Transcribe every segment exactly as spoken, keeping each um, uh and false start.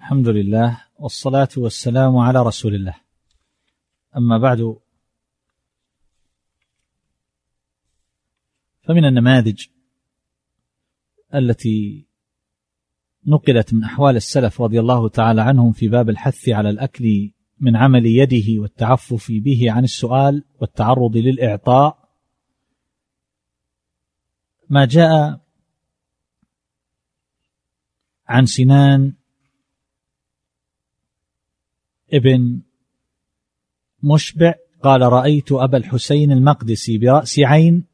الحمد لله والصلاة والسلام على رسول الله. أما بعد، فمن النماذج التي نقلت من أحوال السلف رضي الله تعالى عنهم في باب الحث على الأكل من عمل يده والتعفف به عن السؤال والتعرض للإعطاء ما جاء عن سنان ابن مشبع قال: رأيت أبا الحسين المقدسي برأس عين،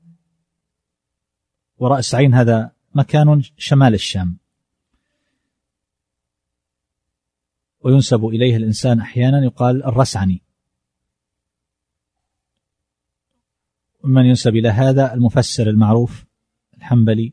ورأس عين هذا مكان شمال الشام، وينسب إليه الإنسان أحيانا يقال الرسعني، ومن ينسب إلى هذا المفسر المعروف الحنبلي.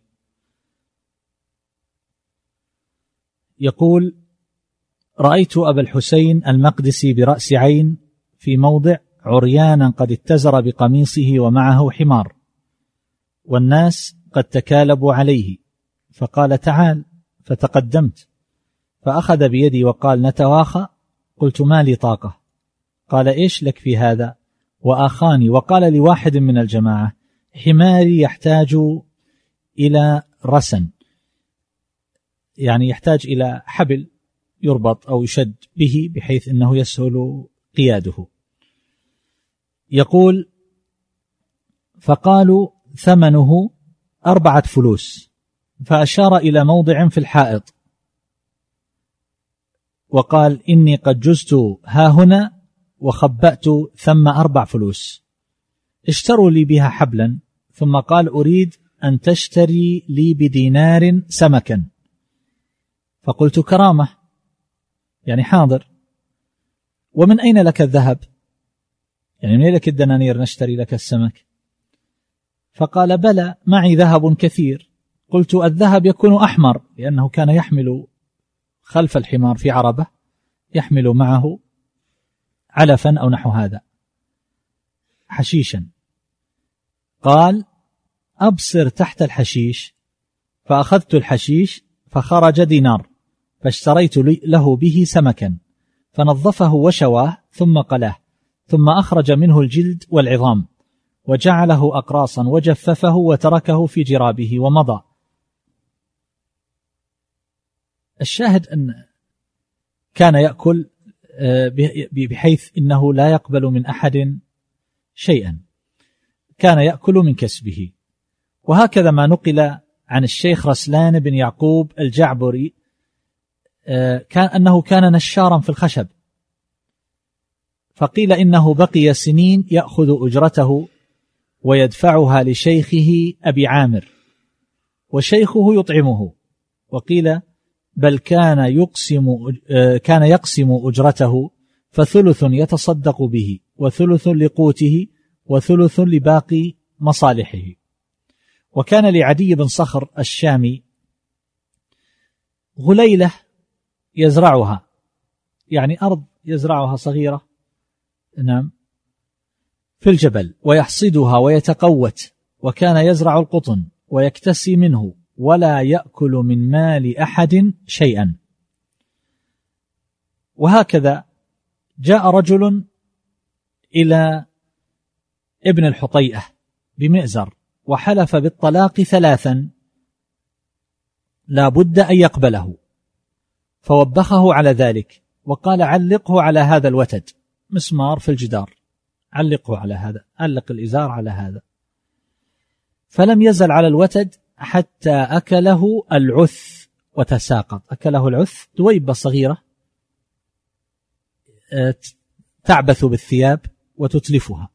يقول: رأيت أبا الحسين المقدسي برأس عين في موضع عريانا قد اتزر بقميصه ومعه حمار، والناس قد تكالبوا عليه، فقال: تعال. فتقدمت فأخذ بيدي وقال: نتواخى. قلت: ما لي طاقة. قال: إيش لك في هذا؟ وآخاني وقال لواحد من الجماعة: حماري يحتاج إلى رسن، يعني يحتاج إلى حبل يربط أو يشد به بحيث أنه يسهل قياده. يقول: فقالوا: ثمنه أربعة فلوس. فأشار إلى موضع في الحائط وقال: إني قد جزت ها هنا وخبأت ثم أربع فلوس، اشتروا لي بها حبلا. ثم قال: أريد أن تشتري لي بدينار سمكا. فقلت: كرامة، يعني حاضر. ومن أين لك الذهب؟ يعني من أين لك الدنانير نشتري لك السمك؟ فقال: بلى، معي ذهب كثير. قلت: الذهب يكون أحمر، لأنه كان يحمل خلف الحمار في عربة، يحمل معه علفا أو نحو هذا، حشيشا. قال: أبصر تحت الحشيش. فأخذت الحشيش فخرج دينار، فاشتريت له به سمكا، فنظفه وشواه ثم قلاه، ثم أخرج منه الجلد والعظام وجعله أقراصا وجففه وتركه في جرابه ومضى. الشاهد أن كان يأكل بحيث إنه لا يقبل من أحد شيئا، كان يأكل من كسبه. وهكذا ما نقل عن الشيخ رسلان بن يعقوب الجعبري كان أنه كان نشارا في الخشب، فقيل إنه بقي سنين يأخذ أجرته ويدفعها لشيخه أبي عامر، وشيخه يطعمه. وقيل بل كان يقسم كان يقسم أجرته، فثلث يتصدق به، وثلث لقوته، وثلث لباقي مصالحه. وكان لعدي بن صخر الشامي غليلة يزرعها، يعني أرض يزرعها صغيرة، نعم، في الجبل، ويحصدها ويتقوت، وكان يزرع القطن ويكتسي منه، ولا يأكل من مال أحد شيئا. وهكذا جاء رجل إلى ابن الحطيئة بمئزر وحلف بالطلاق ثلاثا لا بد أن يقبله، فوبخه على ذلك وقال: علقه على هذا الوتد، مسمار في الجدار، علقه على هذا، علق الإزار على هذا. فلم يزل على الوتد حتى أكله العث وتساقط. أكله العث، دويبة صغيرة تعبث بالثياب وتتلفها.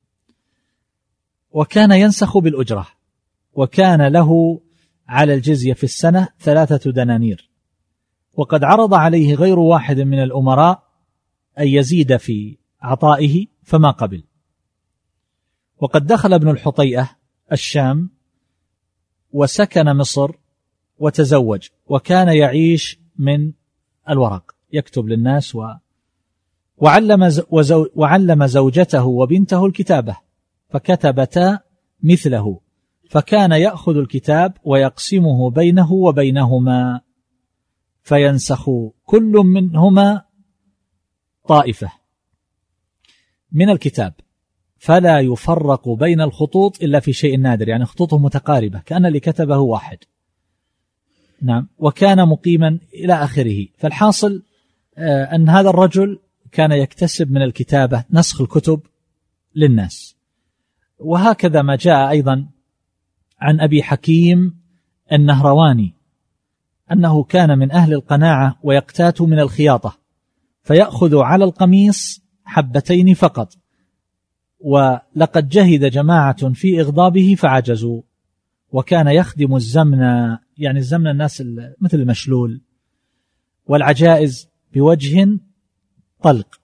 وكان ينسخ بالأجرة، وكان له على الجزية في السنة ثلاثة دنانير. وقد عرض عليه غير واحد من الأمراء أن يزيد في عطائه فما قبل. وقد دخل ابن الحطيئة الشام وسكن مصر وتزوج، وكان يعيش من الورق، يكتب للناس و... وعلم, وزو... وعلم زوجته وبنته الكتابة، فكتبتا مثله، فكان يأخذ الكتاب ويقسمه بينه وبينهما، فينسخ كل منهما طائفة من الكتاب فلا يفرق بين الخطوط إلا في شيء نادر، يعني خطوطه متقاربة كأن اللي كتبه واحد. نعم. وكان مقيما إلى آخره. فالحاصل أن هذا الرجل كان يكتسب من الكتابة نسخ الكتب للناس. وهكذا ما جاء أيضا عن أبي حكيم النهرواني أنه كان من أهل القناعة ويقتات من الخياطة، فيأخذ على القميص حبتين فقط، ولقد جهد جماعة في إغضابه فعجزوا. وكان يخدم الزمن، يعني الزمن الناس مثل المشلول، والعجائز بوجه طلق.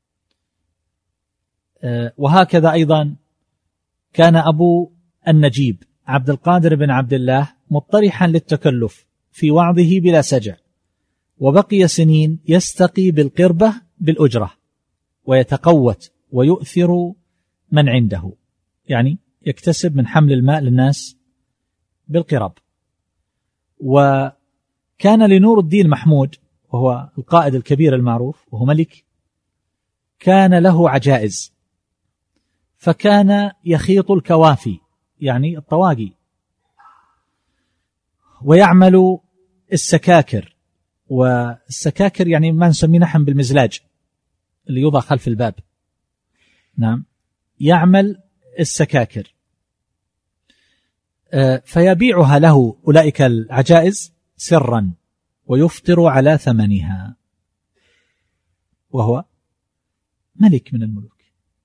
وهكذا أيضا كان أبو النجيب عبد القادر بن عبد الله مطرحا للتكلف في وعظه بلا سجع، وبقي سنين يستقي بالقربة بالأجرة ويتقوت ويؤثر من عنده، يعني يكتسب من حمل الماء للناس بالقرب. وكان لنور الدين محمود وهو القائد الكبير المعروف وهو ملك، كان له عجائز، فكان يخيط الكوافي يعني الطواقي، ويعمل السكاكر. والسكاكر يعني ما نسميه نحن بالمزلاج اللي يوضع خلف الباب. نعم. يعمل السكاكر فيبيعها له أولئك العجائز سرا ويفطر على ثمنها، وهو ملك من الملوك.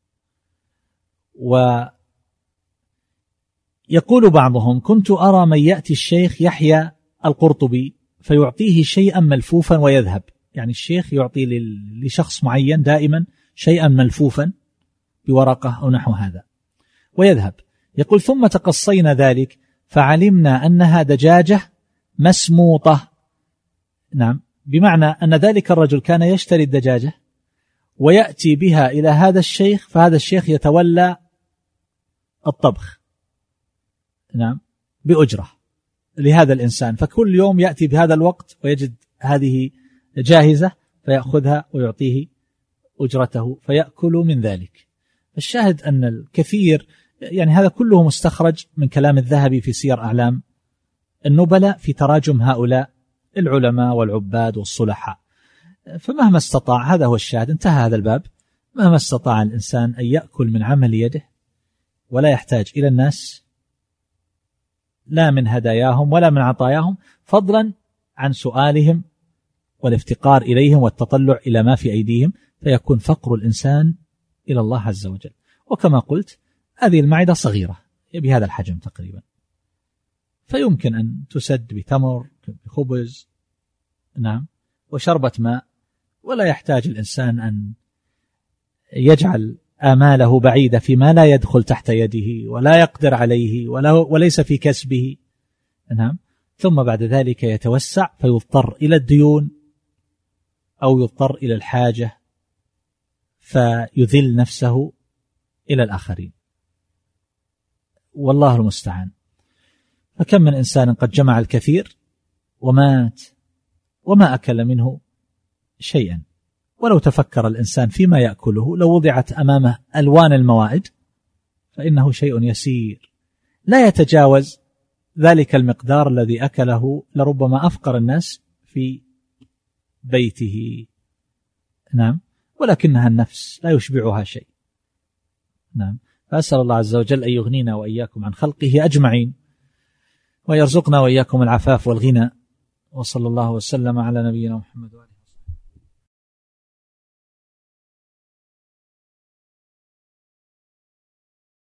ويقول بعضهم: كنت أرى من يأتي الشيخ يحيى القرطبي فيعطيه شيئا ملفوفا ويذهب، يعني الشيخ يعطي لشخص معين دائما شيئا ملفوفا بورقة أو نحو هذا ويذهب. يقول: ثم تقصينا ذلك فعلمنا أنها دجاجة مسموطة. نعم. بمعنى أن ذلك الرجل كان يشتري الدجاجة ويأتي بها إلى هذا الشيخ، فهذا الشيخ يتولى الطبخ. نعم. بأجرة لهذا الإنسان، فكل يوم يأتي بهذا الوقت ويجد هذه جاهزة فيأخذها ويعطيه أجرته فيأكل من ذلك. الشاهد أن الكثير، يعني هذا كله مستخرج من كلام الذهبي في سير أعلام النبلاء في تراجم هؤلاء العلماء والعباد والصلحاء. فمهما استطاع، هذا هو الشاهد، انتهى هذا الباب، مهما استطاع الإنسان أن يأكل من عمل يده ولا يحتاج إلى الناس لا من هداياهم ولا من عطاياهم، فضلا عن سؤالهم والافتقار إليهم والتطلع إلى ما في أيديهم، فيكون فقر الإنسان إلى الله عز وجل. وكما قلت هذه المعدة صغيرة بهذا الحجم تقريبا، فيمكن أن تسد بتمر بخبز نعم وشربة ماء، ولا يحتاج الإنسان أن يجعل آماله بعيدة فيما لا يدخل تحت يده ولا يقدر عليه ولا وليس في كسبه. نعم. ثم بعد ذلك يتوسع فيضطر إلى الديون أو يضطر إلى الحاجة فيذل نفسه إلى الآخرين، والله المستعان. فكم من إنسان قد جمع الكثير ومات وما أكل منه شيئا. ولو تفكر الإنسان فيما يأكله، لو وضعت أمامه ألوان الموائد فإنه شيء يسير لا يتجاوز ذلك المقدار الذي أكله لربما أفقر الناس في بيته. نعم. ولكنها النفس لا يشبعها شيء. نعم. فأسأل الله عز وجل أن يغنينا وإياكم عن خلقه أجمعين، ويرزقنا وإياكم العفاف والغنى، وصلى الله وسلم على نبينا محمد وعلى